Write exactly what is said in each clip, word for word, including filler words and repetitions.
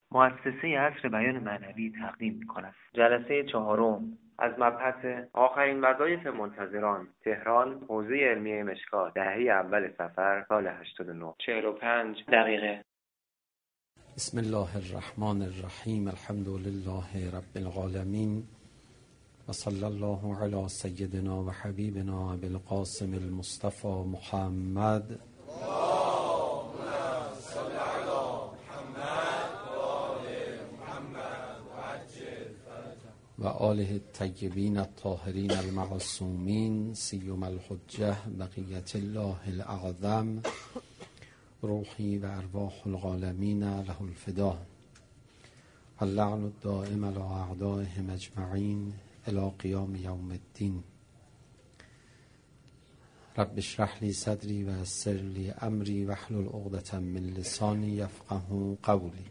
مؤسسه عصر بیان معنوی تقدیم می‌کند. جلسه چهارم از مبحث آخرین وظایف منتظران، تهران، حوزه علمیه مشکات، دهه اول صفر، سال هشتاد و نه، چهل و پنج دقیقه. بسم الله الرحمن الرحیم. الحمد لله رب العالمین و صلی الله علی سیدنا و حبیبنا بالقاسم المصطفى محمد و آله الطیبین الطاهرین المعصومین سیما الحجة بقیة الله الاعظم روحی و ارواح العالمین له الفدا اللعن الدائم علی اعدائهم اجمعین الی قیام یوم الدین. رب اشرح لی صدری و یسر لی امری واحلل عقدة من لسانی یفقهوا قولی.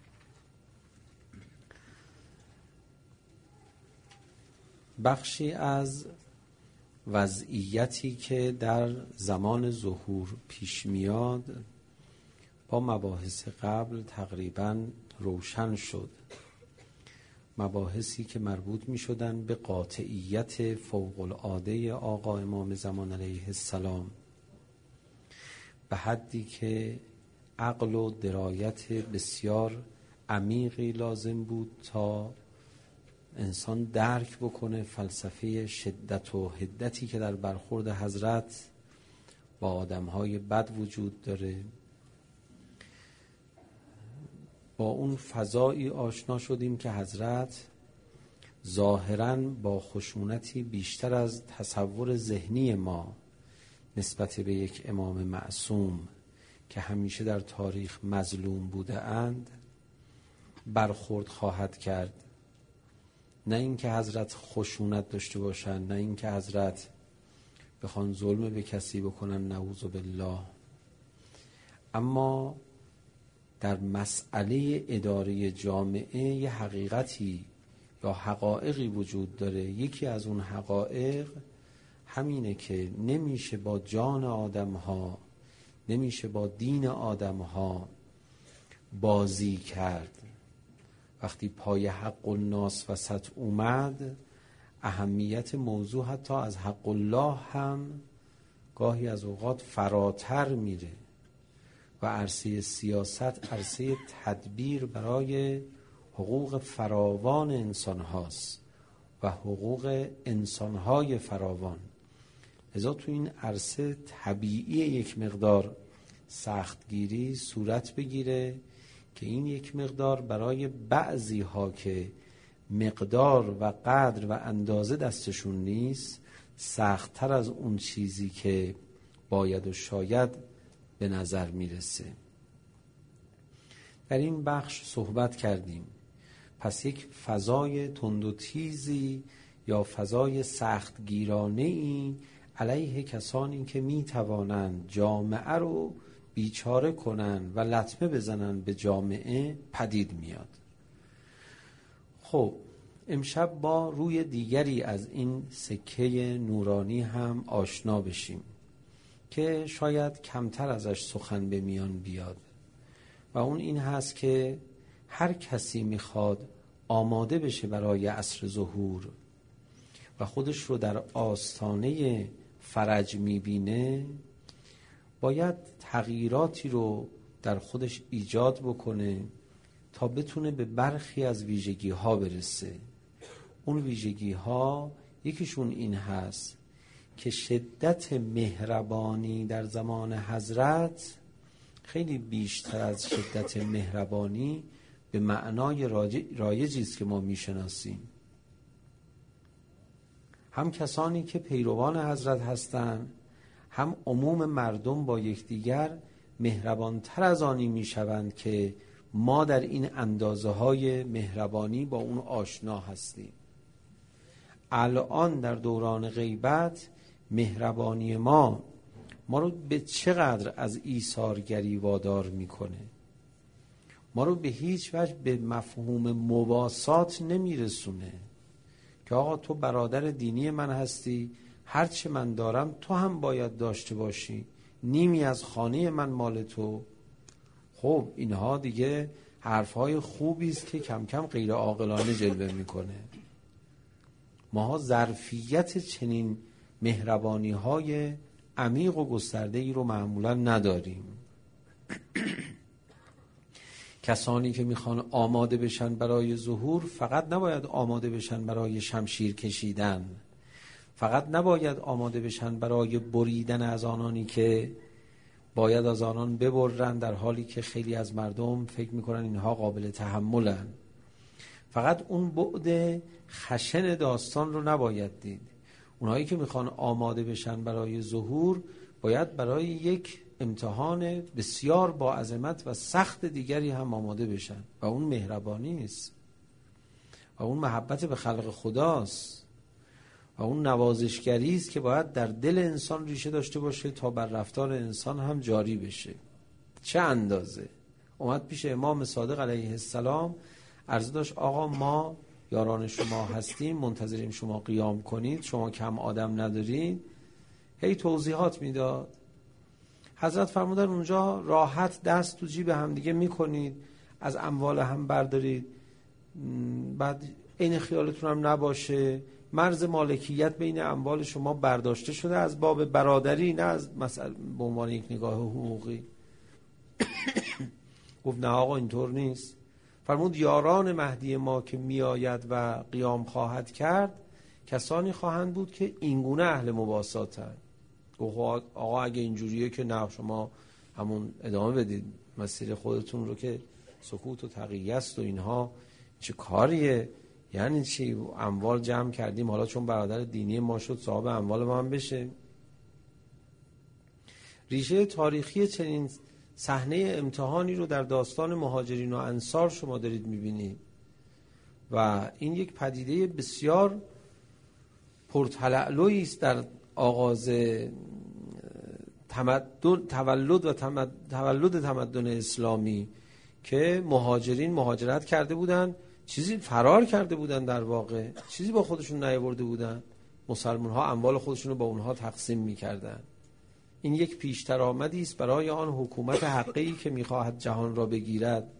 بخشی از وضعیتی که در زمان ظهور پیش میاد با مباحث قبل تقریباً روشن شد. مباحثی که مربوط می شدن به قاطعیت فوق العاده آقا امام زمان علیه السلام، به حدی که عقل و درایت بسیار عمیقی لازم بود تا انسان درک بکنه فلسفه شدت و حدتی که در برخورد حضرت با آدمهای بد وجود داره. با اون فضایی آشنا شدیم که حضرت ظاهراً با خشونتی بیشتر از تصور ذهنی ما نسبت به یک امام معصوم که همیشه در تاریخ مظلوم بوده اند برخورد خواهد کرد. نه اینکه حضرت خشونت داشته باشن، نه اینکه حضرت بخوان ظلم به کسی بکنن، نعوذ بالله، اما در مسئله اداره جامعه یه حقیقتی یا حقایقی وجود داره. یکی از اون حقایق همینه که نمیشه با جان آدم ها، نمیشه با دین آدم ها بازی کرد. وقتی پای حق الناس وسط اومد، اهمیت موضوع حتی از حق الله هم گاهی از اوقات فراتر میره و عرصه سیاست عرصه تدبیر برای حقوق فراوان انسان هاست و حقوق انسان های فراوان. لذا تو این عرصه طبیعی یک مقدار سختگیری صورت بگیره که این یک مقدار برای بعضی ها که مقدار و قدر و اندازه دستشون نیست سخت‌تر از اون چیزی که باید و شاید به نظر میرسه. در این بخش صحبت کردیم. پس یک فضای تند و تیزی یا فضای سختگیرانه‌ای علیه کسانی که میتوانند جامعه رو بیچاره کنن و لطمه بزنن به جامعه پدید میاد. خب امشب با روی دیگری از این سکه نورانی هم آشنا بشیم که شاید کمتر ازش سخن به میان بیاد و اون این هست که هر کسی میخواد آماده بشه برای عصر ظهور و خودش رو در آستانه فرج میبینه، باید تغییراتی رو در خودش ایجاد بکنه تا بتونه به برخی از ویژگی ها برسه. اون ویژگی ها یکیشون این هست که شدت مهربانی در زمان حضرت خیلی بیشتر از شدت مهربانی به معنای رایجی است که ما میشناسیم. هم کسانی که پیروان حضرت هستند، هم عموم مردم با یکدیگر مهربانتر از آنی میشوند که ما در این اندازه های مهربانی با اون آشنا هستیم. الان در دوران غیبت مهربانی ما ما رو به چقدر از ایثارگری وادار میکنه؟ ما رو به هیچ وجه به مفهوم مواسات نمیرسونه که آقا تو برادر دینی من هستی، هرچه من دارم تو هم باید داشته باشی، نیمی از خانه من مال تو. خب اینها دیگه حرفهای خوبی است که کم کم غیر عاقلانه جلوه میکنه. ماها ظرفیت چنین مهربانی های عمیق و گسترده ای رو معمولا نداریم. کسانی که میخوان آماده بشن برای ظهور فقط نباید آماده بشن برای شمشیر کشیدن، فقط نباید آماده بشن برای بریدن از آنانی که باید از آنان ببرن، در حالی که خیلی از مردم فکر میکنن اینها قابل تحملن. فقط اون بعد خشن داستان رو نباید دید. اونهایی که میخوان آماده بشن برای ظهور باید برای یک امتحان بسیار با عظمت و سخت دیگری هم آماده بشن و اون مهربانی است و اون محبت به خلق خداست و اون نوازشگری است که باید در دل انسان ریشه داشته باشه تا بر رفتار انسان هم جاری بشه. چه اندازه اومد پیش امام صادق علیه السلام عرض داشت آقا ما یاران شما هستیم، منتظریم شما قیام کنید، شما کم آدم ندارید. هی توضیحات میداد. حضرت فرمودن اونجا راحت دست تو جیب هم دیگه میکنید، از اموال هم بردارید، بعد این خیالتون هم نباشه مرز مالکیت بین اموال شما برداشته شده از باب برادری، نه از مثلا به عنوان یک نگاه حقوقی. گفت نه آقا اینطور نیست. فرمود یاران مهدی ما که میآید و قیام خواهد کرد کسانی خواهند بود که اینگونه اهل مواساتند. گفت آقا اگه اینجوریه که نه، شما همون ادامه بدید مسیر خودتون رو که سکوت و تقیه است و اینها چه کاریه، یعنی چی اموال جمع کردیم حالا چون برادر دینی ما شد صاحب اموال ما هم بشه. ریشه تاریخی چنین صحنه امتحانی رو در داستان مهاجرین و انصار شما دارید میبینید و این یک پدیده بسیار پرتلالویی است در آغاز تمدن تولد و تمد... تولد تمدن اسلامی که مهاجرین مهاجرت کرده بودن، چیزی فرار کرده بودن، در واقع چیزی با خودشون نیاورده بودن. مسلمان ها اموال خودشون رو با اونها تقسیم میکردن. این یک پیشتر آمدی است برای آن حکومت حقیقی که میخواهد جهان را بگیرد.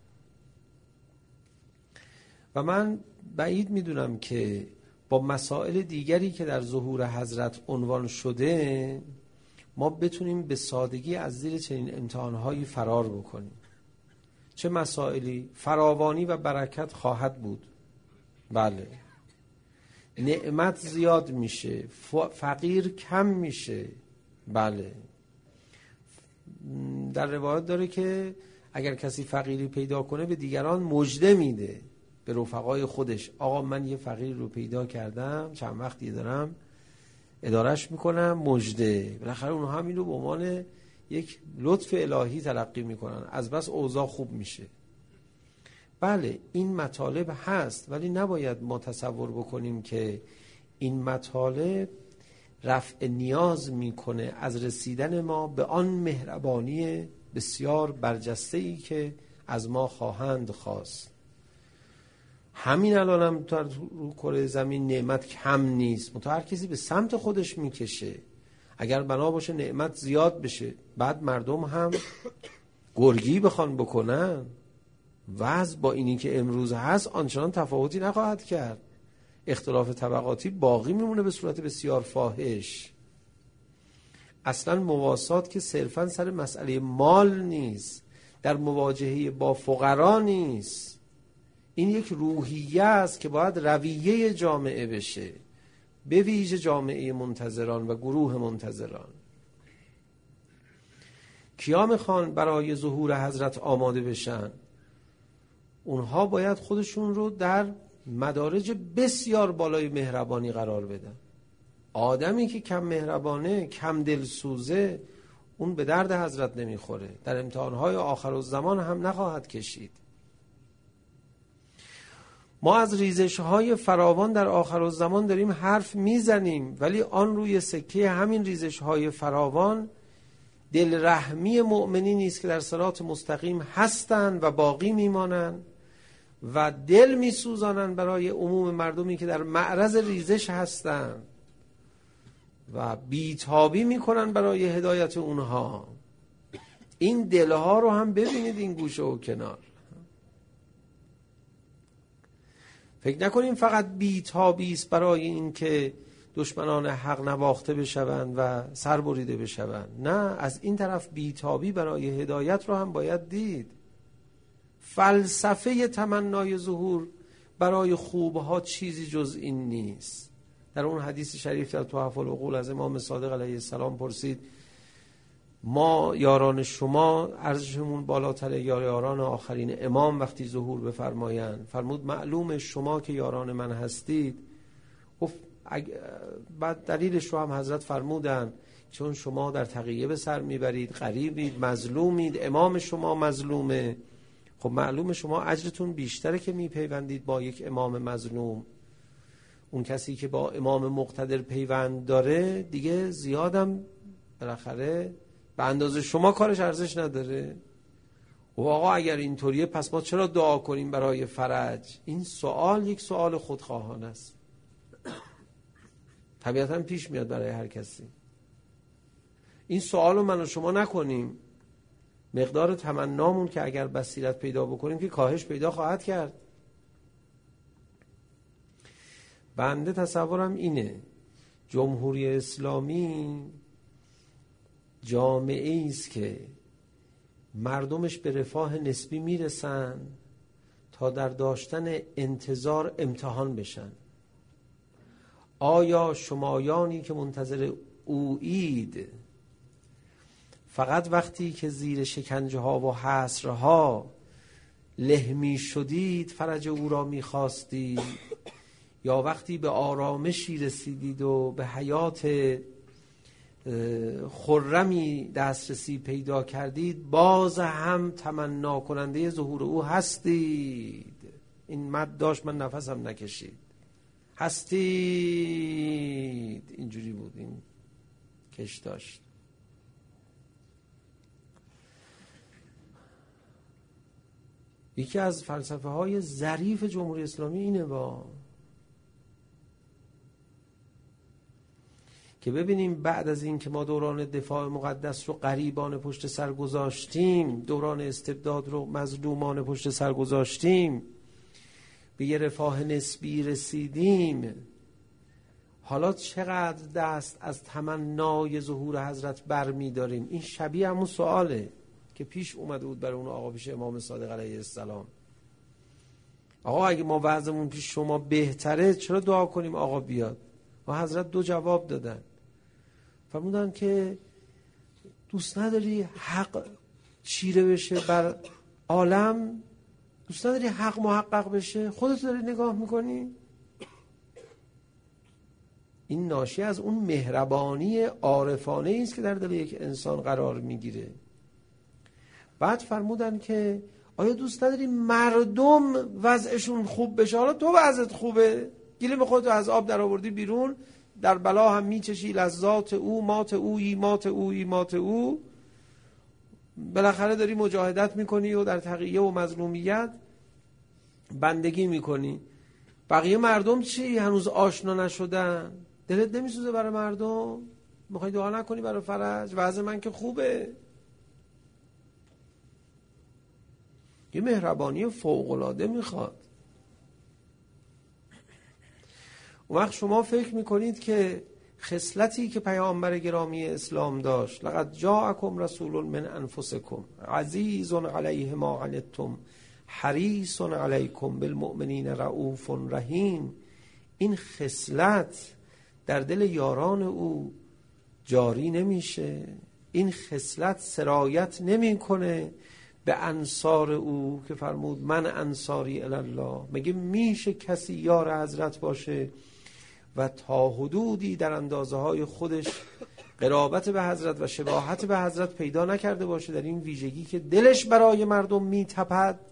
و من بعید میدونم که با مسائل دیگری که در ظهور حضرت عنوان شده ما بتونیم به سادگی از زیر چنین امتحانهایی فرار بکنیم. چه مسائلی؟ فراوانی و برکت خواهد بود، بله. نعمت زیاد میشه، فقیر کم میشه، بله. در روایت داره که اگر کسی فقیری پیدا کنه به دیگران مژده میده، به رفقای خودش. آقا من یه فقیر رو پیدا کردم، چند وقتی دارم ادارش میکنم، مژده. بالاخره اونها همین رو به عنوان یک لطف الهی تلقی میکنن، از بس اوضاع خوب میشه. بله این مطالب هست، ولی نباید ما تصور بکنیم که این مطالب رفع نیاز میکنه از رسیدن ما به آن مهربانی بسیار برجسته‌ای که از ما خواهند خواست. همین الان هم در رو کره زمین نعمت کم نیست، منتها هر کسی به سمت خودش میکشه. اگر بنا باشه نعمت زیاد بشه، بعد مردم هم گرگی بخوان بکنن، وضع با اینی که امروز هست آنچنان تفاوتی نخواهد کرد. اختلاف طبقاتی باقی میمونه به صورت بسیار فاحش. اصلا مواسات که صرفا سر مسئله مال نیست، در مواجهه با فقرا نیست. این یک روحیه است که باید رویه جامعه بشه، به ویژه جامعه منتظران و گروه منتظران. کیا میخوان برای ظهور حضرت آماده بشن؟ اونها باید خودشون رو در مدارج بسیار بالای مهربانی قرار بدن. آدمی که کم مهربانه، کم دلسوزه، اون به درد حضرت نمیخوره، در امتحانهای آخر الزمان هم نخواهد کشید. ما از ریزش‌های فراوان در آخر الزمان داریم حرف میزنیم، ولی آن روی سکه همین ریزش‌های فراوان دل رحمی مؤمنی نیست که در صراط مستقیم هستند و باقی میمانند و دل میسوزانند برای عموم مردمی که در معرض ریزش هستند و بیتابی میکنن برای هدایت اونها. این دلها رو هم ببینید، این گوشه و کنار. فکر نکنیم فقط بی‌تابی است برای این که دشمنان حق نواخته بشوند و سر بریده بشوند. نه، از این طرف بی‌تابی برای هدایت رو هم باید دید. فلسفه تمنای ظهور برای خوبها چیزی جز این نیست. در اون حدیث شریف در تحف العقول از امام صادق علیه السلام پرسید ما یاران شما ارزشمون بالاتر یا یاران آخرین امام وقتی ظهور بفرمایند؟ فرمود معلوم شما که یاران من هستید. گفت بعد دلیلش رو هم حضرت فرمودن چون شما در تقیه به سر میبرید، غریبید، مظلومید، امام شما مظلومه. خب معلوم شما اجرتون بیشتره که میپیوندید با یک امام مظلوم. اون کسی که با امام مقتدر پیوند داره دیگه زیادم بالاخره به اندازه شما کارش ارزش نداره. و آقا اگر اینطوریه پس ما چرا دعا کنیم برای فرج؟ این سوال یک سوال خودخواهانه است، طبیعتاً پیش میاد برای هر کسی. این سوالو من و شما نکنیم، مقدار تمنامون که اگر بصیرت پیدا بکنیم که کاهش پیدا خواهد کرد. بنده تصورم اینه جمهوری اسلامی جامعه است که مردمش به رفاه نسبی میرسن تا در داشتن انتظار امتحان بشن. آیا شمایانی که منتظر اویید فقط وقتی که زیر شکنجه ها و حصرها له می شدید فرج او را می خواستید، یا وقتی به آرامشی رسیدید و به حیات خرمی دسترسی پیدا کردید باز هم تمنا کننده ظهور او هستید؟ این مد داشت من نفسم نکشید. هستید. اینجوری بود، این کش داشت. یکی از فلسفه های ظریف جمهوری اسلامی اینه با که ببینیم بعد از این که ما دوران دفاع مقدس رو غریبانه پشت سر گذاشتیم، دوران استبداد رو مظلومانه پشت سر گذاشتیم، به یه رفاه نسبی رسیدیم، حالا چقدر دست از تمنای ظهور حضرت برمی داریم؟ این شبیه همون سواله که پیش اومده بود برای اون آقا پیش امام صادق علیه السلام. آقا اگه ما وضعمون پیش شما بهتره چرا دعا کنیم آقا بیاد؟ و حضرت دو جواب دادن. فرمودن که دوست نداری حق چیره بشه بر عالم؟ دوست نداری حق محقق بشه؟ خودت داری نگاه میکنی؟ این ناشی از اون مهربانی عارفانه است که در دل یک انسان قرار میگیره. بعد فرمودن که آیا دوست نداری مردم وضعشون خوب بشه؟ حالا تو وضعت خوبه، گلیم خودت از آب در آوردی بیرون، در بلا هم میچشی لذات او، مات اویی مات اویی مات او، بالاخره داری مجاهدت میکنی و در تقیه و مظلومیت بندگی میکنی. بقیه مردم چی؟ هنوز آشنا نشدن؟ دلت نمیسوزه برای مردم؟ میخوای دعا نکنی برای فرج؟ وضع من که خوبه. یه مهربانی فوق‌العاده میخواد. اون وقت شما فکر میکنید که خصلتی که پیامبر گرامی اسلام داشت، لقد جاءکم رسول من انفسکم عزیز علیه ما عنتم حریص علیکم بالمؤمنین رؤوف رحیم، این خصلت در دل یاران او جاری نمیشه؟ این خصلت سرایت نمیکنه به انصار او که فرمود من انصاری الله؟ مگه میشه کسی یار حضرت باشه و تا حدودی در اندازه های خودش قرابت به حضرت و شباهت به حضرت پیدا نکرده باشه در این ویژگی که دلش برای مردم میتپد؟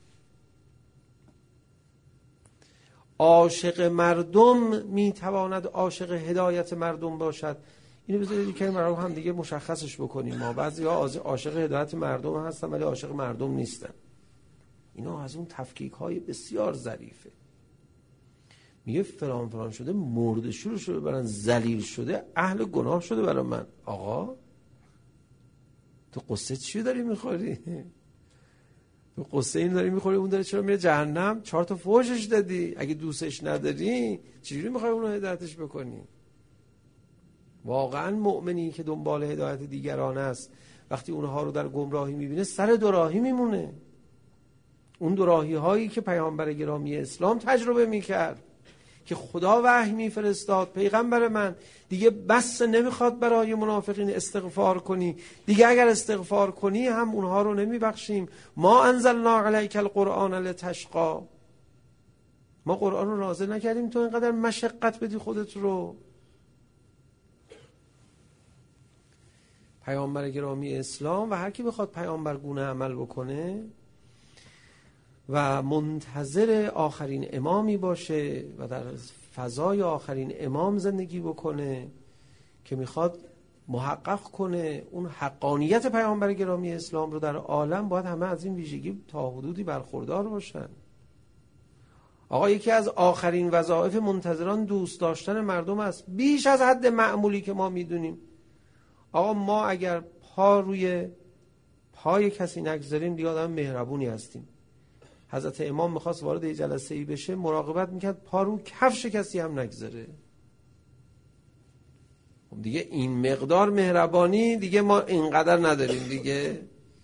عاشق مردم میتواند عاشق هدایت مردم باشد. اینو بذارید که ما هم دیگه مشخصش بکنیم. ما بعضی‌ها عاشق هدایت مردم هستن ولی عاشق مردم نیستن. اینا از اون تفکیک های بسیار ظریفه. میگه فلان فلان شده، مرده شروع شده برن، ذلیل شده، اهل گناه شده برای من. آقا تو قصه چی داری میخوری؟ به قصه این داری میخوری، اون داره چرا میره جهنم؟ چهار تا فوشش دادی، اگه دوستش نداری چجوری میخوای اونو هدایتش بکنی؟ واقعا مؤمنی که دنبال هدایت دیگران است وقتی اونها رو در گمراهی میبینه سر دوراهی میمونه. اون دوراهی هایی که پیامبر گرامی اسلام تجربه میکرد که خدا وحی میفرستاد پیغمبر من دیگه بس نمیخواد برای منافقین استغفار کنی، دیگه اگر استغفار کنی هم اونها رو نمیبخشیم. ما انزلنا علیک القرآن لتشقی، ما قرآن رو نازل نکردیم تو اینقدر مشقت بدی خودت رو. پیامبر گرامی اسلام و هر کی بخواد پیامبر گونه عمل بکنه و منتظر آخرین امامی باشه و در فضای آخرین امام زندگی بکنه که میخواد محقق کنه اون حقانیت پیامبر گرامی اسلام رو در عالم، باید همه از این ویژگی تا حدودی برخوردار باشن. آقا یکی از آخرین وظایف منتظران دوست داشتن مردم است، بیش از حد معمولی که ما میدونیم. آقا ما اگر پا روی پای کسی نگذاریم دیگه آدم مهربونی هستیم. حضرت امام میخواست وارد یه جلسه ای بشه، مراقبت میکرد پا رو کفش کسی هم نگذاره. خب دیگه این مقدار مهربانی دیگه ما اینقدر نداریم دیگه.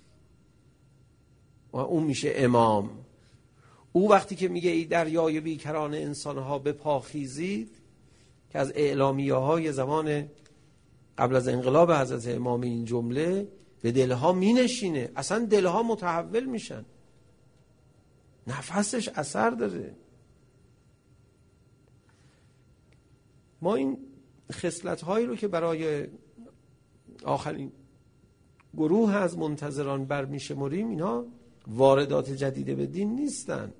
و اون میشه امام. او وقتی که میگه ای دریای بیکران انسانها به پا خیزید، که از اعلامیه های زمان قبل از انقلاب حضرت امام این جمله به دلها مینشینه، اصلا دلها متحول میشن، نفسش اثر داره. ما این خصلت هایی رو که برای آخرین گروه از منتظران برمیشمریم، اینها واردات جدیده به دین نیستن،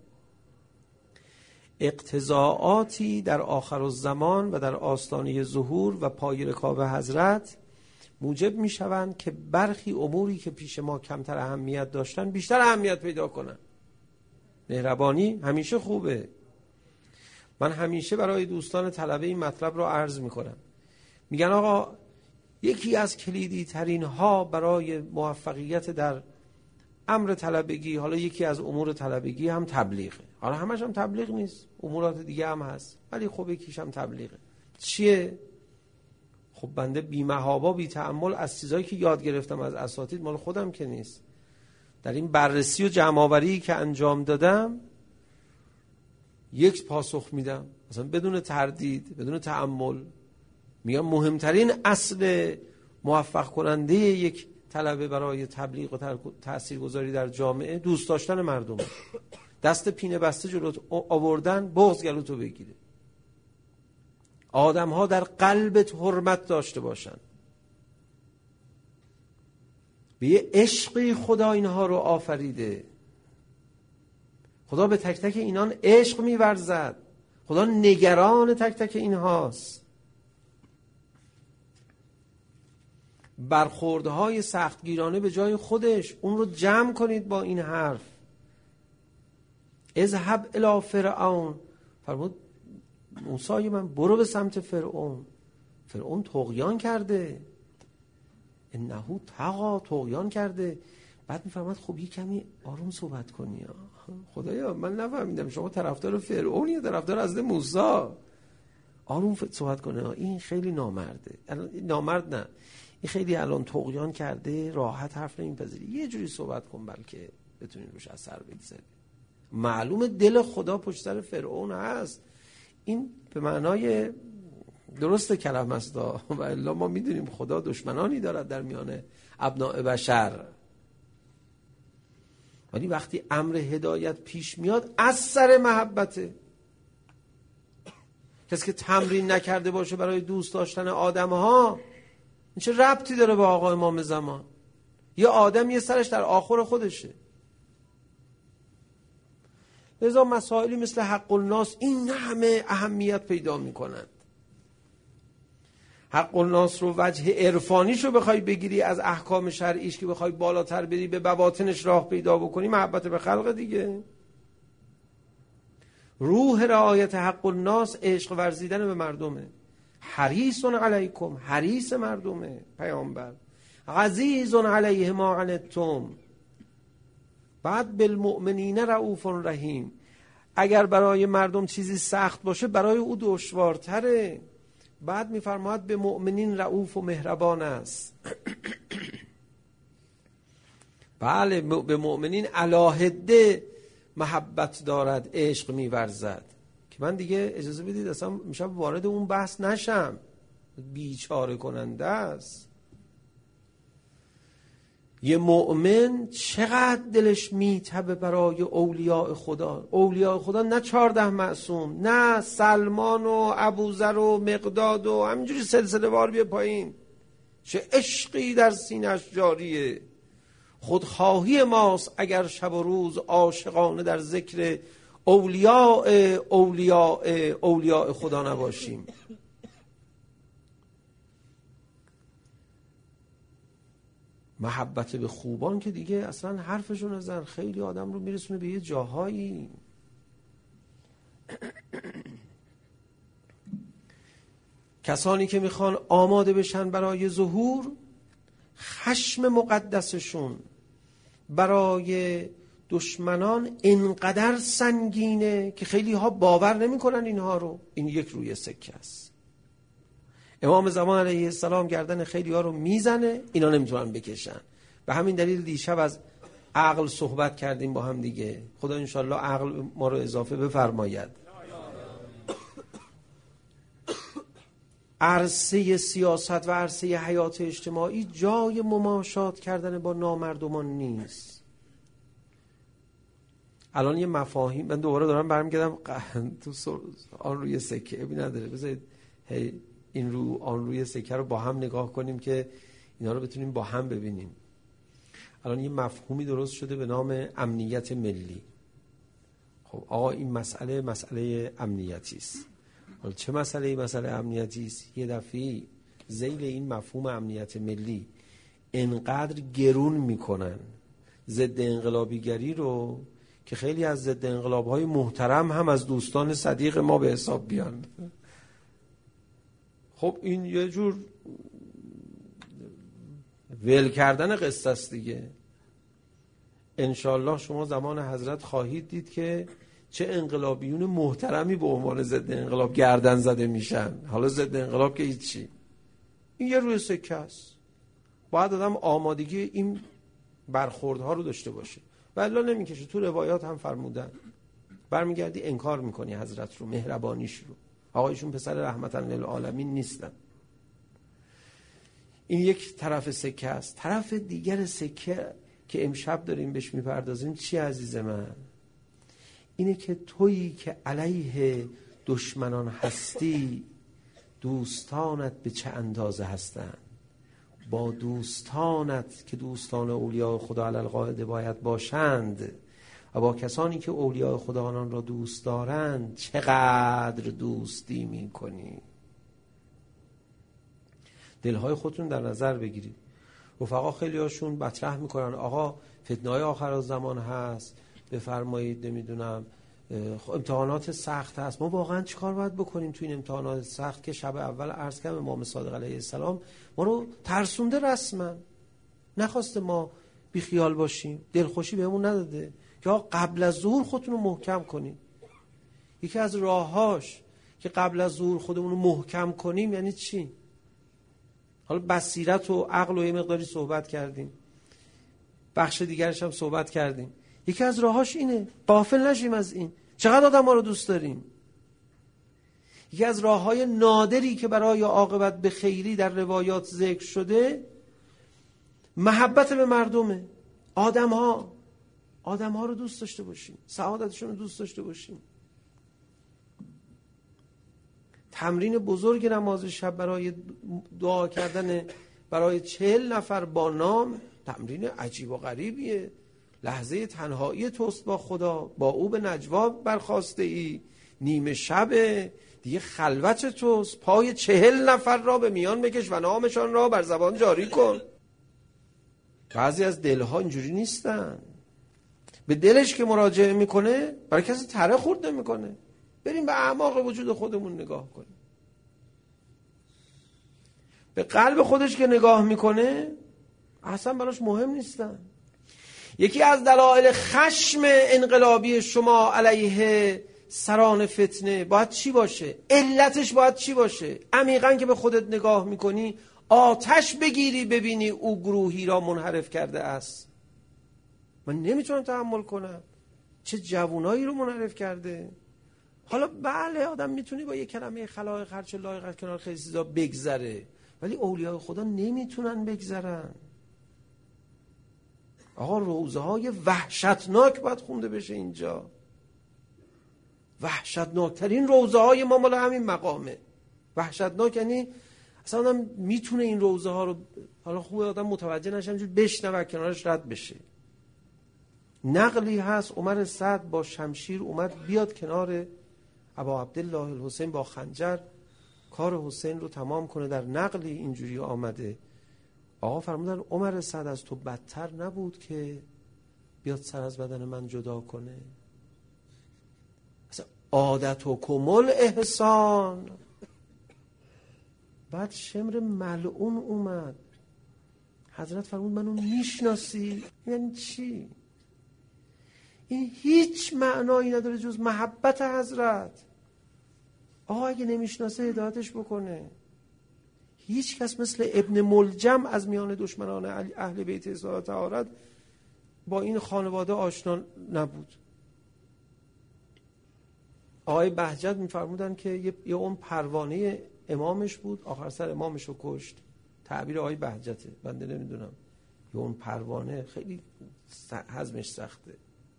اقتضاعاتی در آخر الزمان و در آستانه ظهور و پای رکاب حضرت موجب میشوند که برخی اموری که پیش ما کمتر اهمیت داشتن بیشتر اهمیت پیدا کنن. مهربانی همیشه خوبه. من همیشه برای دوستان طلبه این مطلب رو عرض میکنم. میگن آقا یکی از کلیدی ترین ها برای موفقیت در امر طلبگی، حالا یکی از امور طلبگی هم تبلیغه. حالا همش هم تبلیغ نیست، امورات دیگه هم هست، ولی خب یکیش هم تبلیغه. چیه؟ خب بنده بی محابا بی تأمل از چیزایی که یاد گرفتم از اساتید، مال خودم که نیست، در این بررسی و جمع‌آوری که انجام دادم یک پاسخ میدم، مثلا بدون تردید، بدون تأمل، میگم مهمترین اصل موفق کننده یک طلبه برای تبلیغ و تاثیرگذاری در جامعه دوست داشتن مردم. دست پینه بسته جلوت آوردن، بغض گلوتو بگیره. آدم ها در قلبت حرمت داشته باشن. به یه عشقی خدا اینها رو آفریده. خدا به تک تک اینان عشق می‌ورزد. خدا نگران تک تک اینهاست. برخوردهای سختگیرانه به جای خودش، اون رو جمع کنید با این حرف. اذهب الی فرعون، فرمود موسی من برو به سمت فرعون. فرعون طغیان کرده، انه طغی، طغیان کرده. بعد میفرماد خب یه کمی آروم صحبت کنی. خدایا من نفهمیدم شما طرفدار فرعون یا طرفدار حضرت موسی؟ آروم صحبت کنه، این خیلی نامرده. نامرد نه، این خیلی الان طغیان کرده، راحت حرف نمیپذیره، یه جوری صحبت کن بلکه بتونی روش اثر بگذاری. معلومه دل خدا پشت سر فرعون هست. این به معنای درست کلمه است و الا ما میدونیم خدا دشمنانی دارد در میان ابناء بشر. ولی وقتی امر هدایت پیش میاد از سر محبته. کسی که تمرین نکرده باشه برای دوست داشتن آدم‌ها، این چه ربطی داره با آقا امام زمان؟ یه آدم یه سرش در آخر خودشه. لذا مسائلی مثل حق الناس این همه اهمیت پیدا میکنند. حق الناس رو وجه عرفانیش رو بخوای بگیری از احکام شرعیش، که بخوای بالاتر بری به بواطنش راه پیدا بکنی، محبت به خلق دیگه. روح رعایت حق الناس عشق ورزیدن به مردمه. حریص علیکم، حریص مردمه پیامبر. عزیز علیه ما عنتم، بعد بالمؤمنین رؤوف رحیم، اگر برای مردم چیزی سخت باشه برای او دشوارتره. بعد میفرماید به مؤمنین رؤوف و مهربان است. بله به مؤمنین علاهده محبت دارد، عشق میورزد. که من دیگه اجازه بدید اصلا میشم وارد اون بحث نشم، بیچاره کننده است. یه مؤمن چقدر دلش میتبه برای اولیاء خدا. اولیاء خدا نه چارده معصوم، نه سلمان و ابوذر و مقداد و همینجوری سلسله وار بیا پایین. چه عشقی در سینه‌اش جاریه. خودخواهی ماست اگر شب و روز عاشقانه در ذکر اولیاء اولیاء اولیاء خدا نباشیم. محبت به خوبان که دیگه اصلا حرفشون نزن، خیلی آدم رو میرسونه به یه جاهایی. کسانی که میخوان آماده بشن برای ظهور، خشم مقدسشون برای دشمنان اینقدر سنگینه که خیلی ها باور نمیکنن اینها رو. این یک روی سکه است. امام زمان علیه السلام گردن خیلی ها رو میزنه، اینا نمیتونن بکشن. به همین دلیل دیشب از عقل صحبت کردیم با هم دیگه. خدا انشالله عقل ما رو اضافه بفرماید. عرصه سیاست و عرصه حیات اجتماعی جای مماشات کردن با نامردمان نیست. الان یه مفاهیم، من دوباره دارم برمیگردم تو آن روی سکه، ابی نداره، بذارید هی این رو آن روی سکه رو با هم نگاه کنیم که اینا رو بتونیم با هم ببینیم. الان یه مفهومی درست شده به نام امنیت ملی. خب آقا این مسئله مسئله امنیتی است. حالا چه مسئله مسئله امنیتی است؟ یه دفعه ذیل این مفهوم امنیت ملی انقدر گرون میکنن ضد انقلابیگری رو که خیلی از ضد انقلاب‌های محترم هم از دوستان صدیق ما به حساب بیان. خب این یه جور ول کردن قصه است دیگه. انشالله شما زمان حضرت خواهید دید که چه انقلابیون محترمی به عنوان ضد انقلاب گردن زده میشن. حالا ضد انقلاب که هیچی، این یه روی سکه است. باید آدم آمادگی این برخوردها رو داشته باشه و الا نمیکشه. تو روایات هم فرمودن، برمیگردی انکار میکنی حضرت رو، مهربانیش رو. آقایشون پسر رحمتاً للعالمین نیستن. این یک طرف سکه است. طرف دیگر سکه که امشب داریم بهش میپردازیم چی عزیز من؟ اینه که تویی که علیه دشمنان هستی، دوستانت به چه اندازه هستن؟ با دوستانت که دوستان اولیاء خدا علی القاعده باید باشند و با کسانی که اولیاء خدا آنان را دوست دارند چقدر دوستی می کنی؟ دلهای خودتون در نظر بگیرید. رفقا خیلی هاشون مطرح میکنن آقا فتنه‌های آخر زمان هست، بفرمایید نمیدونم امتحانات سخت هست. ما واقعا چیکار باید بکنیم تو این امتحانات سخت که شب اول عرض کردم امام صادق علیه السلام ما رو ترسونده، رسما نخواسته ما بی خیال باشیم، دلخوشی بهمون نداده که قبل از ظهور خودتون رو محکم کنید. یکی از راهاش که قبل از ظهور خودمون رو محکم کنیم یعنی چی؟ حالا بصیرت و عقل و یه مقداری صحبت کردیم، بخش دیگرش هم صحبت کردیم. یکی از راهاش اینه، غافل نشیم از این. چقدر آدم ما رو دوست داریم. یکی از راههای نادری که برای عاقبت به خیری در روایات ذکر شده محبت به مردمه. آدم ها آدم ها رو دوست داشته باشیم، سعادتشون رو دوست داشته باشیم. تمرین بزرگ نماز شب برای دعا کردن برای چهل نفر با نام تمرین عجیب و غریبیه. لحظه تنهایی توست با خدا، با او به نجوا برخاسته ای، نیمه شب دیگه خلوت توست، پای چهل نفر را به میان بکش و نامشان را بر زبان جاری کن. بعضی از دلها اینجوری نیستن. به دلش که مراجعه میکنه برای کسی تره خورد نمیکنه. بریم به اعماق وجود خودمون نگاه کنیم. به قلب خودش که نگاه میکنه اصلا براش مهم نیستن. یکی از دلایل خشم انقلابی شما علیه سران فتنه باید چی باشه؟ علتش باید چی باشه؟ عمیقاً که به خودت نگاه میکنی آتش بگیری ببینی او گروهی را منحرف کرده است. من نمیتونم تحمل کنم. چه جوانایی رو منحرف کرده. حالا بله آدم میتونه با یک کلمه خلایق هرچه لایق کنار خیلی چیزا بگذره، ولی اولیاء خدا نمیتونن بگذرن. آقا روزه های وحشتناک باید خونده بشه اینجا. وحشتناکترین روزه های ما مال همین مقامه. وحشتناک یعنی اصلا آدم میتونه این روزه ها رو، حالا خوبه آدم متوجه نشه همینجور بشنوه کنارش رد بشه. نقلی هست عمر سعد با شمشیر اومد بیاد کنار ابا عبدالله الحسین با خنجر کار حسین رو تمام کنه. در نقلی اینجوری آمده آقا فرمودن عمر سعد از تو بدتر نبود که بیاد سر از بدن من جدا کنه؟ مثلا عادت و کمال احسان. بعد شمر ملعون اومد. حضرت فرمود منو میشناسی؟ یعنی چی؟ این هیچ معنایی نداره جز محبت حضرت. آقا اگه نمیشناسه هدایتش بکنه. هیچ کس مثل ابن ملجم از میان دشمنان اهل بیت اصلاح طهارت با این خانواده آشنا نبود. آقای بهجت میفرمودن که یه اون پروانه امامش بود، آخر سر امامش رو کشت. تعبیر آقای بهجته، بنده نمیدونم. یه اون پروانه خیلی هضمش سخته.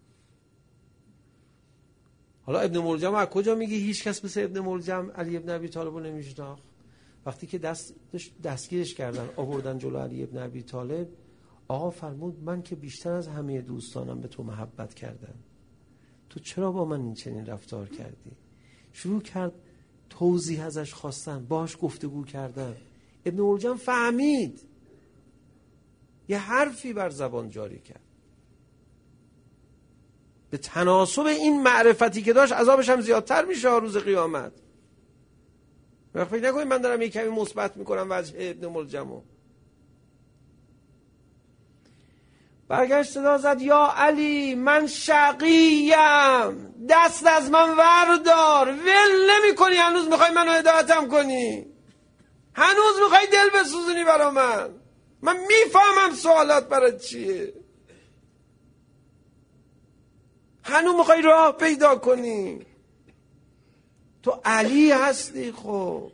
حالا ابن ملجم از کجا میگی هیچ کس مثل ابن ملجم علی ابن ابی طالب رو نمیشناخت؟ وقتی که دست دستگیرش کردن آوردن جلو علی ابن ابی طالب، آقا فرمود من که بیشتر از همه دوستانم به تو محبت کردم، تو چرا با من این چنین رفتار کردی؟ شروع کرد توضیح ازش خواستن، باهاش گفتگو کردن. ابن ملجم فهمید، یه حرفی بر زبان جاری کرد. به تناسب این معرفتی که داشت عذابش هم زیادتر میشه روز قیامت. فکر نکنید من دارم یک کمی مثبت میکنم وجه ابن ملجمو. برگشت صدا زد یا علی من شقیم، دست از من وردار، ول نمی کنی، هنوز میخوای منو هدایتم کنی، هنوز میخوای دل بسوزونی برا من، من میفهمم سوالات برای چیه، هنوز میخوای راه پیدا کنی، تو علی هستی. خب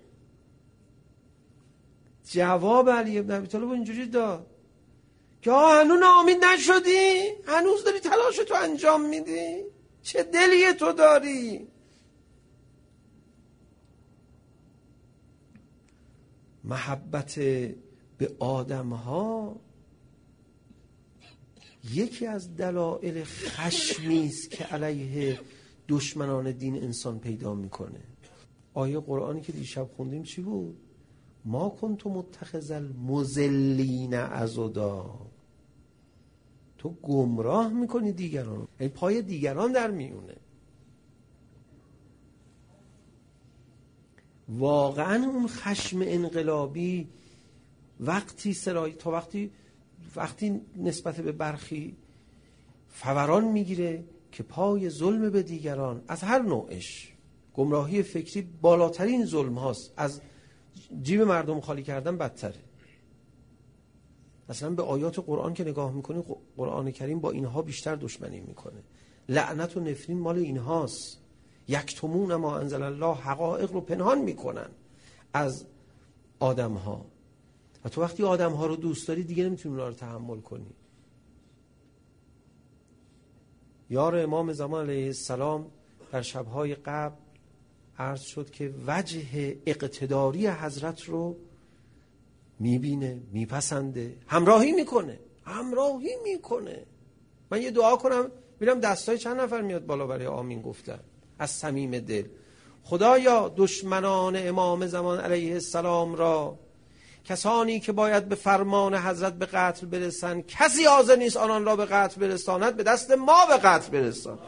جواب علی ابن ابی طالب اینجوری داد که هنوز ناامید نشدی؟ هنوز داری تلاشتو انجام میدی؟ چه دلی تو داری؟ محبت به آدم ها یکی از دلایل خشمی است که علیه دشمنان دین انسان پیدا میکنه. آیه قرآنی که دیشب خوندیم چی بود؟ ما کنت متخذ المضلین عضدا. تو گمراه میکنی دیگران، یعنی پای دیگران در میونه. واقعا اون خشم انقلابی وقتی سرای تا وقتی وقتی نسبت به برخی فوران میگیره که پای ظلم به دیگران از هر نوعش، گمراهی فکری بالاترین ظلم هاست، از جیب مردم خالی کردن بدتره. مثلا به آیات قرآن که نگاه میکنی، قرآن کریم با اینها بیشتر دشمنی میکنه. لعنت و نفرین مال اینهاست. یکتمون ما انزل الله، حقایق رو پنهان میکنن از آدم ها. و تو وقتی آدم ها رو دوست داری دیگه نمیتونی اونا رو تحمل کنی. یار امام زمان علیه السلام در شبهای قبل عرض شد که وجه اقتداری حضرت رو میبینه، میپسنده، همراهی میکنه همراهی میکنه من یه دعا کنم ببینم دستای چند نفر میاد بالا برای آمین گفتن از صمیم دل. خدایا دشمنان امام زمان علیه السلام را، کسانی که باید به فرمان حضرت به قتل برسن، کسی حاضر نیست آنان را به قتل برساند، به دست ما به قتل برسان.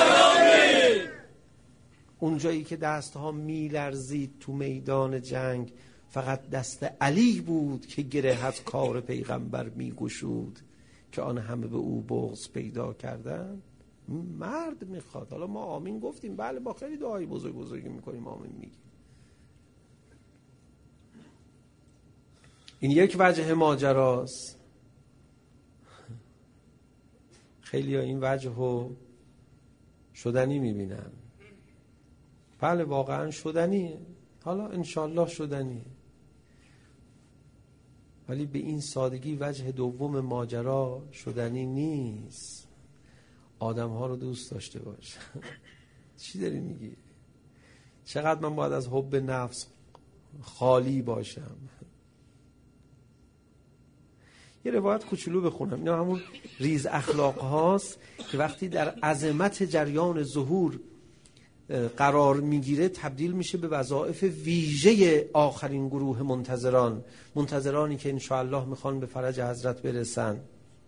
اونجایی که دستها میلرزید تو میدان جنگ، فقط دست علی بود که گره از کار پیغمبر میگشود. که آن همه به او بغض پیدا کردن. مرد میخواد. حالا ما آمین گفتیم، بله با خیلی دعای بزرگ بزرگی میکنیم آمین میگیم. این یک وجه ماجراست. خیلی ها این وجه رو شدنی میبینن. بله واقعا شدنیه، حالا انشالله شدنیه، ولی به این سادگی وجه دوم ماجرا شدنی نیست. آدم ها رو دوست داشته باش. چی داری میگی؟ چقدر من باید از حب نفس خالی باشم؟ یه روایت کوچولو بخونم. اینا همون ریز اخلاق هاست که وقتی در عظمت جریان ظهور قرار میگیره تبدیل میشه به وظایف ویژه آخرین گروه منتظران، منتظرانی که انشاءالله میخوان به فرج حضرت برسن.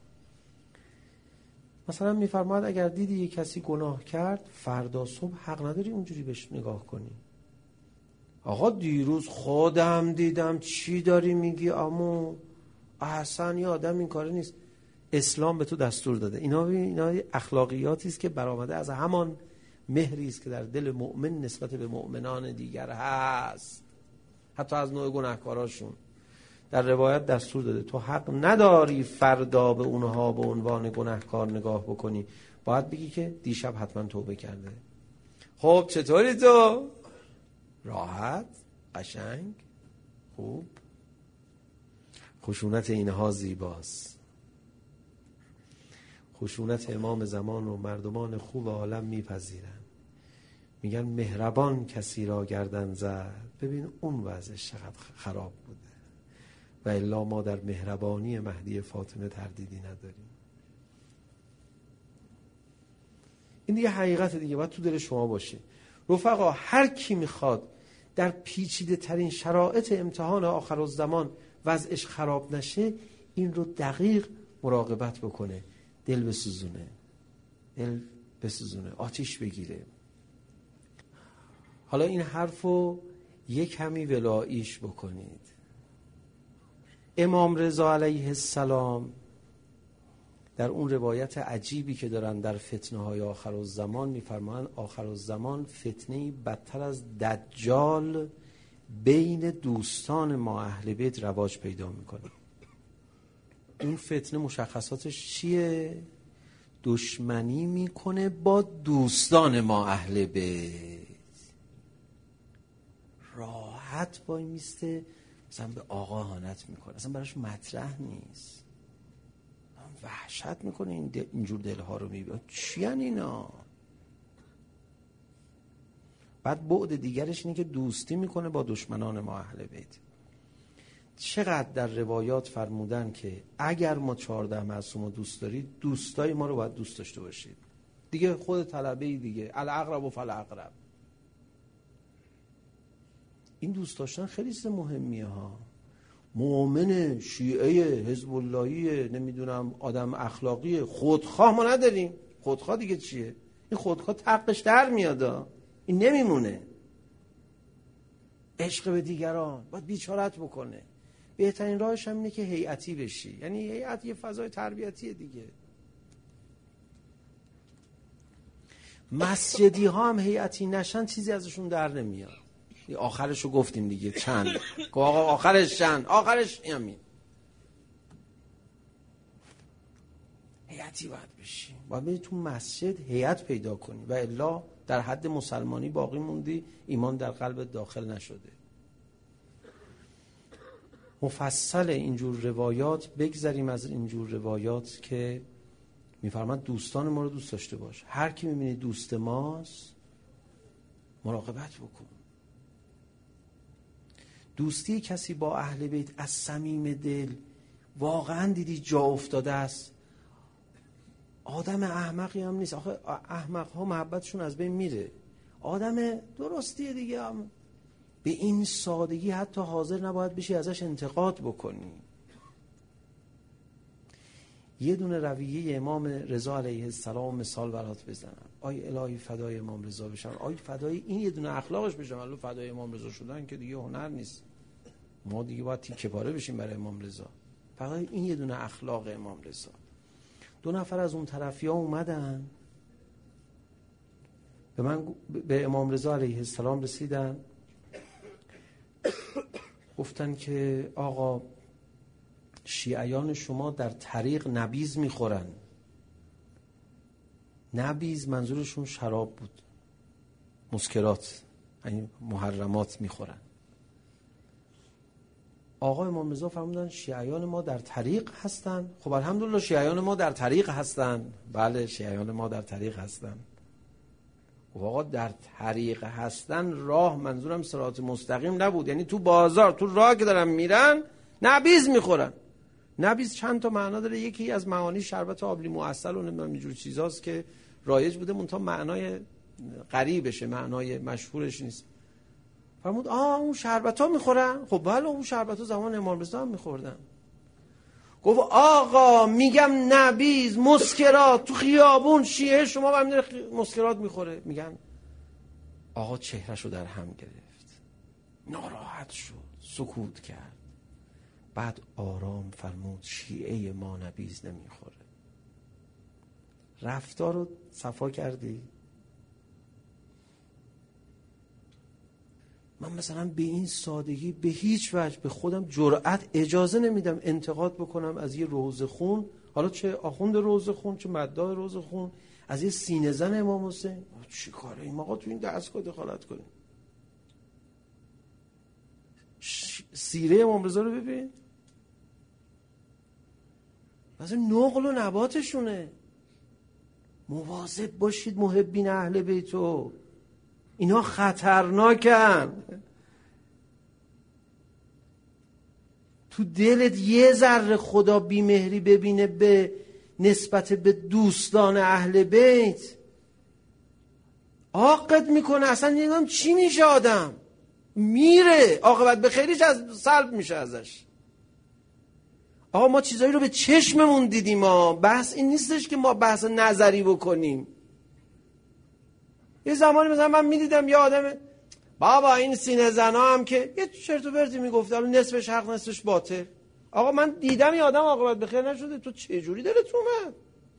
مثلا میفرماید اگر دیدی یک کسی گناه کرد، فردا صبح حق نداری اونجوری بهش نگاه کنی. آقا دیروز خودم دیدم، چی داری میگی عمو؟ احسن یه آدم این کاره نیست. اسلام به تو دستور داده. اینا اینا اخلاقیاتی است که برآمده از همان مهری است که در دل مؤمن نسبت به مؤمنان دیگر هست، حتی از نوع گناهکاراشون. در روایت دستور داده تو حق نداری فردا به اونها به عنوان گناهکار نگاه بکنی، باید بگی که دیشب حتما توبه کرده. خب چطوری تو؟ راحت، قشنگ، خوب. خشونت اینها زیباست. خشونت امام زمان و مردمان خوب عالم میپذیرن. میگن مهربان کسی را گردن زد. ببین اون وضعش چقدر خراب بوده. و الا ما در مهربانی مهدی فاطمه تردیدی نداریم. این دیگه حقیقت دیگه، باید تو دل شما باشه. رفقا هر کی میخواد در پیچیده ترین شرایط امتحان آخرالزمان وضعش خراب نشه، این رو دقیق مراقبت بکنه. دل بسوزونه، دل بسوزونه، آتیش بگیره. حالا این حرفو یک کمی ولاییش بکنید. امام رضا علیه السلام در اون روایت عجیبی که دارن در فتنه های آخرالزمان میفرمایند آخرالزمان فتنه‌ای بدتر از دجال بین دوستان ما اهل بیت رواج پیدا میکنه. اون فتنه مشخصاتش چیه؟ دشمنی میکنه با دوستان ما اهل بیت. راحت وای میسته مثلا به آقا اهانت میکنه، اصلا براش مطرح نیست. وحشت میکنه این دل، اینجور دلها رو میبینه. چی ان اینا؟ بعد بعد دیگرش اینه که دوستی میکنه با دشمنان ما اهل بیت. چقدر در روایات فرمودن که اگر ما چهارده معصوم رو دوست دارید، دوستای ما رو باید دوست داشته باشید. دیگه خود طلبه‌ای دیگه، الاقرب و فالاقرب. این دوست داشتن خیلی چیز مهمیه ها. مؤمن شیعه حزب اللهی نمیدونم آدم اخلاقی خودخواه ما نداریم. خودخواه دیگه چیه؟ این خودخواه تقش در میادا، این نمیمونه. عشق به دیگران باید بیچارت بکنه. بهترین راهش هم اینه که هیئتی بشی. یعنی هیئت یه فضای تربیتیه دیگه. مسجدی ها هم هیئتی نشن چیزی ازشون در نمیاد. آخرشو گفتیم دیگه چند که آقا آخرش چند آخرش همین هیئتی باید بشی. باید بری تو مسجد هیئت پیدا کنی و الا در حد مسلمانی باقی موندی، ایمان در قلبت داخل نشده. مفصل اینجور روایات بگذریم از اینجور روایات که میفرماد دوستان ما رو دوست داشته باش. هر کی میبینی دوست ماست مراقبت بکن. دوستی کسی با اهل بیت از صمیم دل واقعا دیدی جا افتاده است، آدم احمقی هم نیست. آخه احمق ها محبتشون از بین میره. آدم درستیه دیگه، هم به این سادگی حتی حاضر نباید بشی ازش انتقاد بکنی. یه دونه رویه امام رضا علیه السلام مثال برات بزنم. آی الهی فدای امام رضا بشم، آی فدای این یه دونه اخلاقش بشم. الان فدای امام رضا شدن که دیگه هنر نیست، ما دیگه باید تیکه پاره بشیم برای امام رضا. فقط این یه دونه اخلاق امام رضا. دو نفر از اون طرفی ها اومدن به من، به امام رضا علیه السلام رسیدن، گفتن که آقا شیعیان شما در طریق نبیذ میخورن. نبیذ منظورشون شراب بود، مسکرات، یعنی محرمات میخورن. آقا امام رضا فرمودن شیعیان ما در طریق هستن. خب الحمدلله شیعیان ما در طریق هستن. بله شیعیان ما در طریق هستن. خب آقا در طریق هستن، راه منظورم صراط مستقیم نبود، یعنی تو بازار تو راه که دارن میرن نبیذ میخورن. نبیذ چند تا معنا داره، یکی از معانی شربت آبلی معسل و نمیدونم اینجور چیزاست که رایج بوده، منتها معنای غریبشه، معنای مشهورش نیست. فرمود آه اون شربت ها میخورن؟ خب بله اون شربت ها زمان امام رضا هم میخوردن. گفت آقا میگم نبیذ، مسکرات، تو خیابون شیعه شما هم میره مسکرات میخوره. میگن آقا چهرهشو در هم گرفت، ناراحت شد، سکوت کرد. بعد آرام فرمود شیعه ما نبیذ نمیخوره. رفتار رو صفا کردی؟ من مثلا به این سادگی به هیچ وجه به خودم جرأت اجازه نمیدم انتقاد بکنم از یه روضه خون، حالا چه آخوند روضه خون چه مداح روضه خون، از یه سینه زن امام حسین. چی کاره این آقا تو این دستگاه دخالت کنیم؟ سیره امام رضا رو ببین، مثلا نقل و نباتشونه. مواظب باشید محبین اهل بیتو، اینا خطرناکن. تو دلت یه ذره خدا بیمهری ببینه به نسبت به دوستان اهل بیت، عاقت میکنه. اصلا نگم چی میشه، آدم میره، عاقبت به خیریش از سلب میشه ازش. آقا ما چیزایی رو به چشممون دیدیم، ما بحث این نیستش که ما بحث نظری بکنیم. یه زمانی مثلا من میدیدم یه آدم بابا این سینه زنا هم که یه چرت و پرتی میگفت، حالا نصفش حق نصفش باطل. آقا من دیدم یه آدم عاقبت به خیر نشده، تو چه جوری دلت اومد؟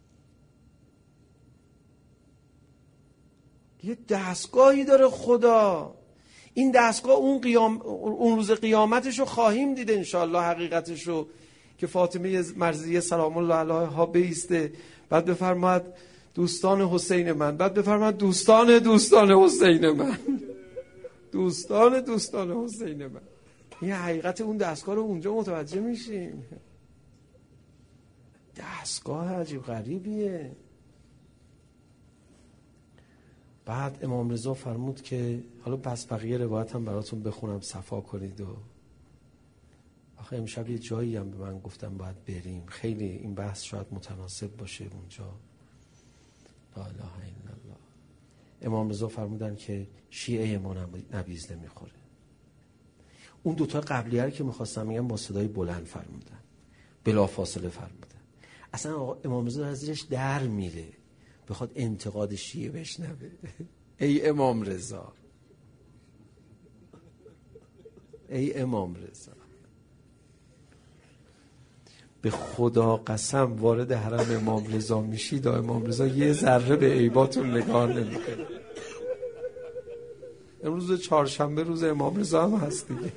یه دستگاهی داره خدا. این دستگاه اون قیام اون روز قیامتش رو خواهیم دید انشالله، حقیقتش رو که فاطمه مرضیه سلام الله علیها بیسته، بعد بفرماد دوستان حسین من، بعد بفرماد دوستان دوستان حسین من، دوستان دوستان حسین من. این حقیقت اون دستگاه رو اونجا متوجه میشیم. دستگاه عجیب غریبیه. بعد امام رضا فرمود که حالا پس بقیه روایت هم براتون بخونم صفا کنید. و آخه امشب یه جایی هم به من گفتم باید بریم، خیلی این بحث شاید متناسب باشه اونجا. لا اله الا الله. امام رضا فرمودن که شیعه ما نبیذ نمیخوره. اون دوتا قبلیه که میخواستم میگم با صدای بلند فرمودن، بلا فاصله فرمودن. اصلا امام رضا از زیرش در میره بخواد انتقاد شیعه بشنوه. ای امام رضا، ای امام رضا، به خدا قسم وارد حرم امام رضا میشی دا امام رضا یه ذره به عیباتون نگاه نمیکنه. امروز چهارشنبه روز امام رضا هم هست دیگه.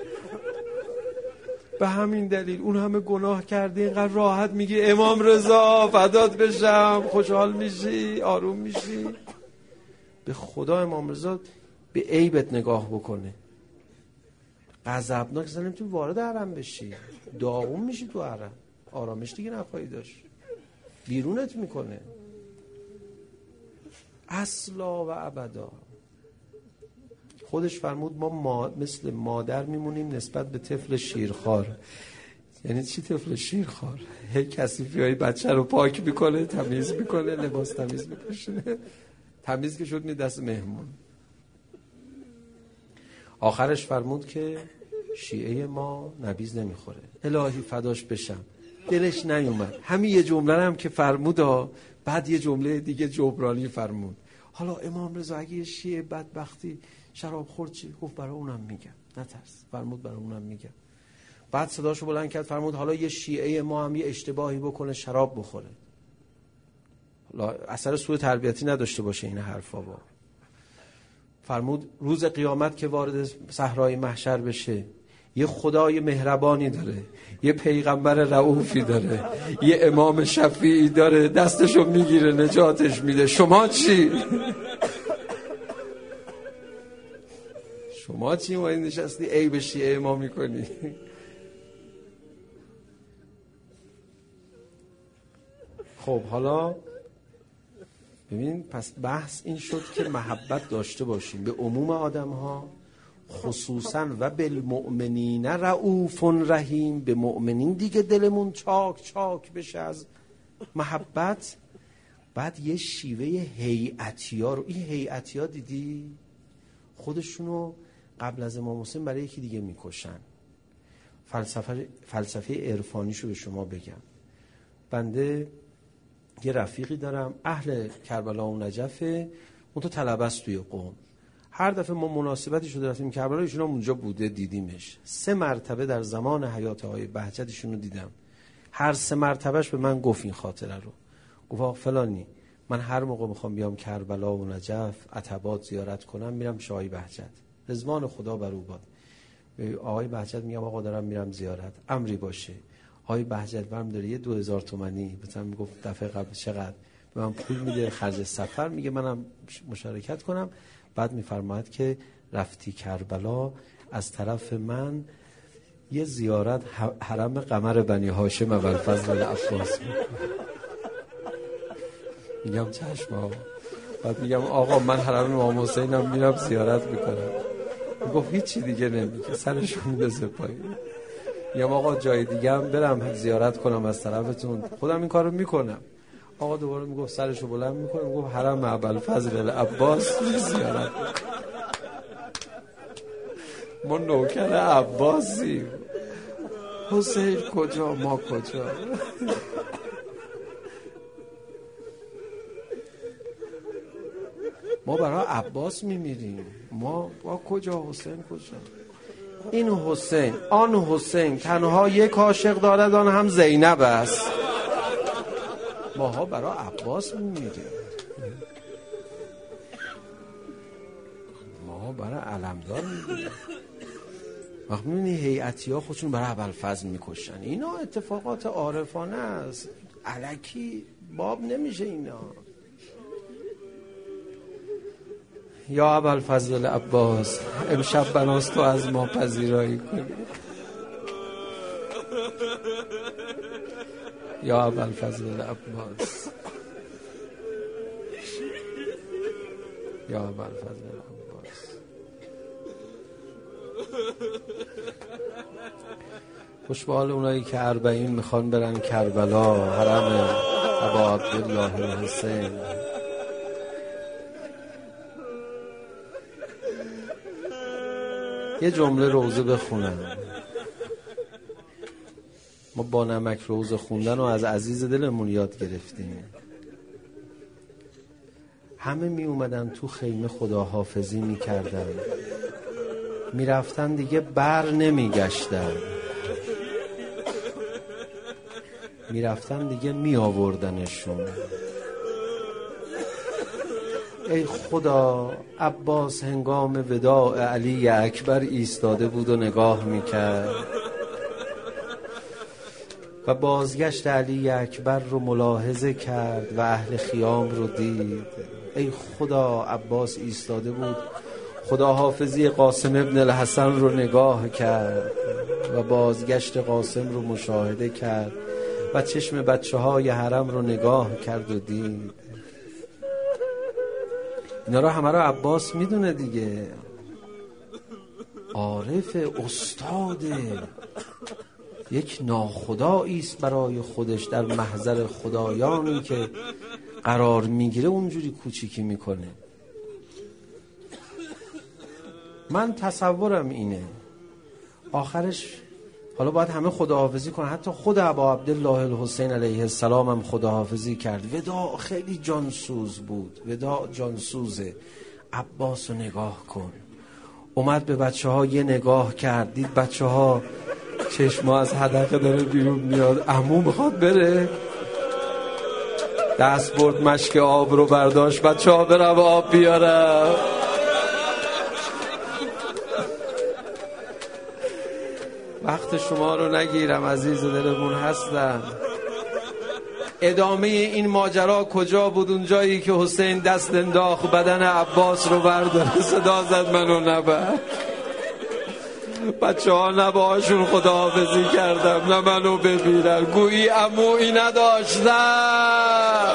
به همین دلیل اون همه گناه کرده اینقدر راحت میگی امام رضا فدات بشم، خوشحال میشی، آروم میشی. به خدا امام رضا به عیبت نگاه بکنه. غضبناک اصلا نمیتونی وارد حرم بشی، داغون میشی تو حرم، آرامش دیگه نخواهی داشت، بیرونت میکنه اصلا و ابدا. خودش فرمود ما, ما مثل مادر میمونیم نسبت به طفل شیرخوار. یعنی چی طفل شیرخوار؟ هی کثیفی های بچه رو پاک میکنه، تمیز میکنه، لباس تمیز میپوشونه، تمیز که شد می دست مهمون. آخرش فرمود که شیعه ما نبیذ نمیخوره. الهی فداش بشم، دلش نیومد همین یه جمله هم که فرمود، بعد یه جمله دیگه جبرانی فرمود. حالا امام رضا اگه یه شیعه بدبختی شراب خورد چی؟ گفت برای اونم میگم، نترس. فرمود برای اونم میگم. بعد صداشو بلند کرد فرمود حالا یه شیعه ما هم یه اشتباهی بکنه شراب بخوره، اثر سوء تربیتی نداشته باشه این حرفا. با فرمود روز قیامت که وارد صحرای محشر بشه، یه خدای مهربانی داره، یه پیغمبر رئوفی داره، یه امام شفیعی داره، دستشو میگیره نجاتش میده. شما چی؟ شما چی؟ ما این نشستی ای به شیعه ما میکنی؟ خب حالا ببین، پس بحث این شد که محبت داشته باشیم به عموم آدم ها، خصوصا و بالمؤمنین رؤوف رحیم. به مؤمنین دیگه دلمون چاک چاک بشه از محبت. بعد یه شیوه هیئتی ها رو، این هیئتی ها دیدی خودشونو قبل از امام حسین برای یکی دیگه میکشن. فلسفه فلسفه عرفانیشو به شما بگم. بنده یه رفیقی دارم اهل کربلا و نجفه، اون تو طلبه است توی قم. هر دفعه ما مناسبتی شده رفتیم کربلا، ایشون هم اونجا بوده، دیدیمش. سه مرتبه در زمان حیات آقای بهجت ایشون رو دیدم. هر سه مرتبهش به من گفت این خاطره رو. گفت آقا فلانی، من هر موقع میخوام بیام کربلا و نجف عتبات زیارت کنم میرم پیش آقای بهجت، رضوان خدا بر او باد. آقای بهجت میگم آقا دارم میرم زیارت، امری باشه. آقای بهجت برم داره یه دو هزار تومانی مثلا میگفت دفعه قبل چقدر به من پول میده خرج سفر، میگه منم مشارکت کنم. بعد میفرماید که رفتی کربلا از طرف من یه زیارت حرم قمر بنی هاشم ابوالفضل العباس. میگم چشم آقا. بعد میگم آقا من حرم امام حسینم میرم زیارت میکنم. میگفت هیچی دیگه نمیگه، سرشو میندازه پایین. میگم آقا جای دیگه هم برم زیارت کنم از طرفتون، خودم این کارو میکنم. آقا دوباره میگفت سرشو بلند میکنه، میگفت حرم ابوالفضل العباس زیارت میکنم. ما نوکر عباسیم. حسین کجا ما کجا؟ ما برای عباس میمیریم. ما با کجا حسین کجا؟ این حسین آن حسین تنها یک عاشق دارد، آن هم زینب است. ماها برای عباس میمیریم، ماها برای علمدار میمیریم. وقت میبینی هیئتی ها خودشون برای ابوالفضل میکشن. اینا اتفاقات عارفانه است، الکی باب نمیشه اینا. یا ابوالفضل العباس امشب بناست تو از ما پذیرایی کنی. یا ابوالفضل العباس، یا ابوالفضل العباس. خوش به حال اونایی که اربعین میخوان برن کربلا، حرم ابا عبدالله الحسین. یه جمله روزه بخونم. ما با نمک روزه خوندن و از عزیز دلمون یاد گرفتیم. همه می اومدن تو خیمه خداحافظی می کردن، می رفتن دیگه بر نمی گشتن، می رفتن دیگه می آوردنشون. ای خدا، عباس هنگام وداع علی اکبر ایستاده بود و نگاه میکرد و بازگشت علی اکبر رو ملاحظه کرد و اهل خیام رو دید. ای خدا، عباس ایستاده بود خداحافظی قاسم ابن الحسن رو نگاه کرد و بازگشت قاسم رو مشاهده کرد و چشم بچه های حرم رو نگاه کرد و دید. اینا رو همه رو عباس میدونه دیگه. عارف، استاده، یک ناخدایی است برای خودش در محضر خدایانی که قرار میگیره اونجوری کوچیکی میکنه. من تصورم اینه آخرش حالا باید همه خداحافظی کنن، حتی خود ابا عبدالله الحسین علیه السلام هم خداحافظی کرد. وداع خیلی جانسوز بود، وداع جانسوزه. عباس رو نگاه کن. اومد به بچه ها یه نگاه کرد، دید بچه ها چشما از حدقه داره بیرون میاد، عمو میخواد بره. دست برد مشک آب رو برداشت، بچه ها برم آب بیارم. وقت شما رو نگیرم، عزیز دلمون هستم. ادامه این ماجرا کجا بود؟ اون جایی که حسین دست انداخت بدن عباس رو برداره، صدا زد منو نبر. بچه ها نه باهاشون خداحافظی کردم نه منو ببینن، گویی عمویی نداشتم.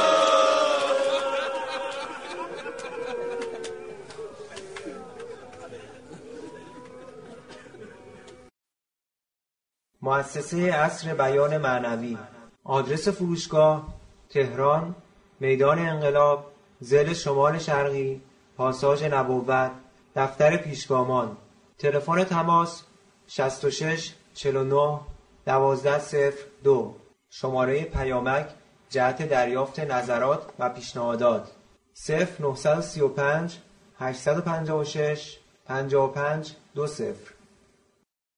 مؤسسه عصر بیان معنوی. آدرس فروشگاه: تهران، میدان انقلاب، ضلع شمال شرقی، پاساژ نبوت، دفتر پیشگامان. تلفن تماس: شصت و شش چهل و نه دوازده صفر دو. شماره پیامک جهت دریافت نظرات و پیشنهادات: صفر نه سه پنج هشت پنج شش پنج پنج دو صفر.